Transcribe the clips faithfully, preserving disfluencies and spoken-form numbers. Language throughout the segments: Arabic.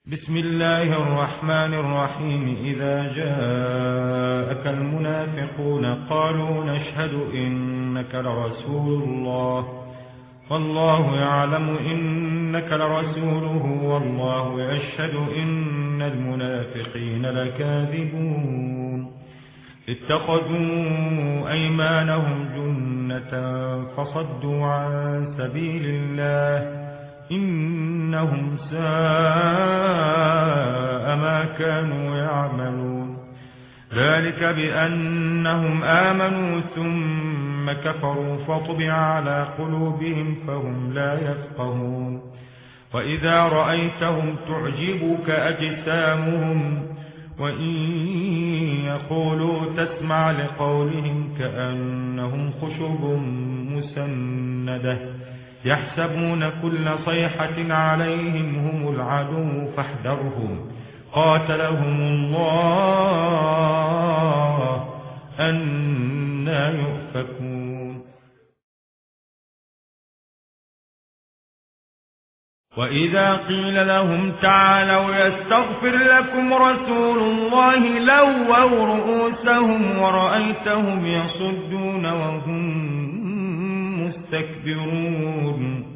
بسم الله الرحمن الرحيم. إذا جاءك المنافقون قالوا نشهد إنك لرسول الله والله يعلم إنك لرسوله والله يشهد إن المنافقين لكاذبون. اتخذوا أيمانهم جنة فصدوا عن سبيل الله إنهم ساء ما كانوا يعملون. ذلك بأنهم آمنوا ثم كفروا فطبع على قلوبهم فهم لا يفقهون. وإذا رأيتهم تعجبك أجسامهم وإن يقولوا تسمع لقولهم كأنهم خشب مسندة يحسبون كل صيحة عليهم هم العدو فاحذرهم قاتلهم الله أنى يؤفكون. وإذا قيل لهم تعالوا يستغفر لكم رسول الله لووا رؤوسهم ورأيتهم يصدون وهم مستكبرون.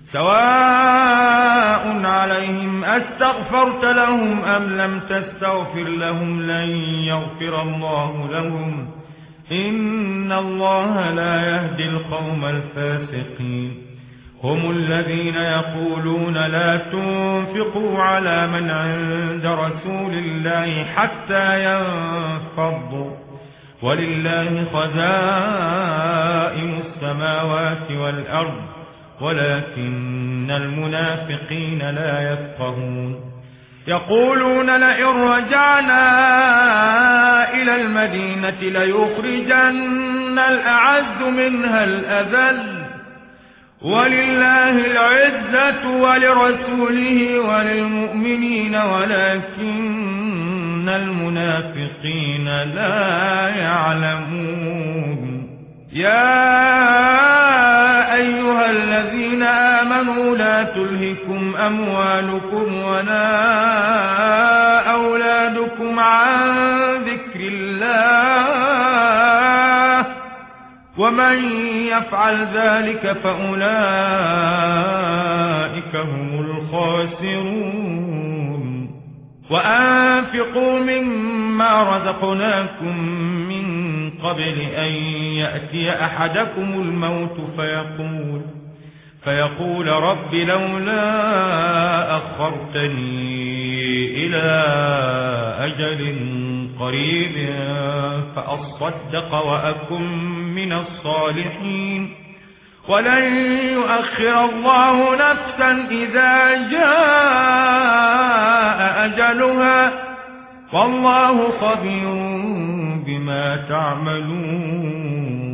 سواء عليهم أستغفرت لهم أم لم تستغفر لهم لن يغفر الله لهم إن الله لا يهدي القوم الفاسقين. هم الذين يقولون لا تنفقوا على من عند رسول الله حتى ينفضوا ولله خزائن السماوات والأرض ولكن المنافقين لا يفقهون. يقولون لئن رجعنا إلى المدينة ليخرجن الأعز منها الأذل ولله العزة ولرسوله وللمؤمنين ولكن المنافقين لا يعلمون. يا أيها الذين آمنوا لا تلهكم أموالكم ولا أولادكم عن ذكر الله ومن يفعل ذلك فأولئك هم الخاسرون. وأنفقوا مما رزقناكم من قبل أن يأتي أحدكم الموت فيقول فيقول رب لولا أخرتني إلى أجل قريب فأصدق وأكن من الصالحين ولن يؤخر الله نفسا إذا جاء أجلها والله خبير بما تعملون.